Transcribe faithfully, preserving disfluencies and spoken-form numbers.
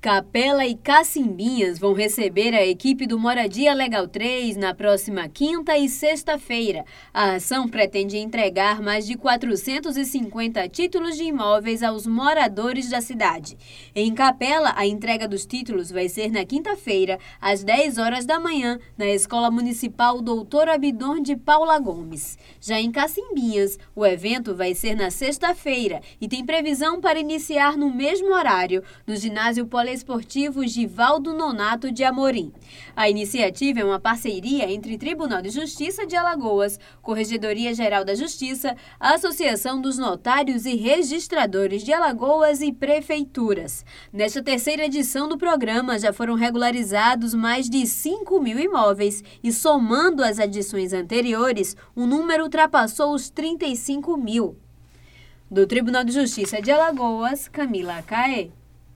Capela e Cacimbinhas vão receber a equipe do Moradia Legal três na próxima quinta e sexta-feira. A ação pretende entregar mais de quatrocentos e cinquenta títulos de imóveis aos moradores da cidade. Em Capela, a entrega dos títulos vai ser na quinta-feira, às dez horas da manhã, na Escola Municipal Doutor Abdon de Paula Gomes. Já em Cacimbinhas, o evento vai ser na sexta-feira e tem previsão para iniciar no mesmo horário, no ginásio Poliesportivo Givaldo Nonato de Amorim. A iniciativa é uma parceria entre Tribunal de Justiça de Alagoas, Corregedoria Geral da Justiça, Associação dos Notários e Registradores de Alagoas e Prefeituras. Nesta terceira edição do programa, já foram regularizados mais de cinco mil imóveis e, somando as edições anteriores, o número ultrapassou os trinta e cinco mil. Do Tribunal de Justiça de Alagoas, Camila Caê.